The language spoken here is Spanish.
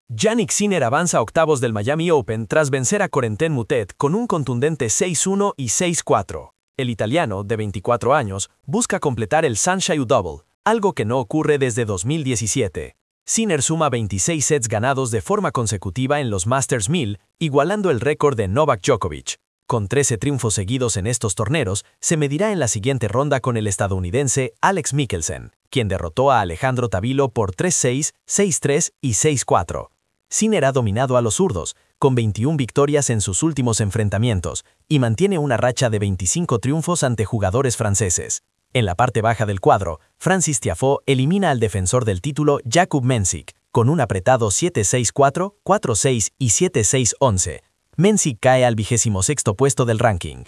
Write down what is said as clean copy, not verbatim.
Jannik Sinner avanza a octavos del Miami Open tras vencer a Corentin Moutet con un contundente 6-1 y 6-4. El italiano, de 24 años, busca completar el Sunshine Double, algo que no ocurre desde 2017. Sinner suma 26 sets ganados de forma consecutiva en los Masters 1000, igualando el récord de Novak Djokovic. Con 13 triunfos seguidos en estos torneos, se medirá en la siguiente ronda con el estadounidense Alex Michelsen, quien derrotó a Alejandro Tavilo por 3-6, 6-3 y 6-4. Sinner ha dominado a los zurdos, con 21 victorias en sus últimos enfrentamientos, y mantiene una racha de 25 triunfos ante jugadores franceses. En la parte baja del cuadro, Francis Tiafoe elimina al defensor del título Jakub Mensik, con un apretado 7-6-4, 4-6 y 7-6-11. Mensik cae al 26º puesto del ranking.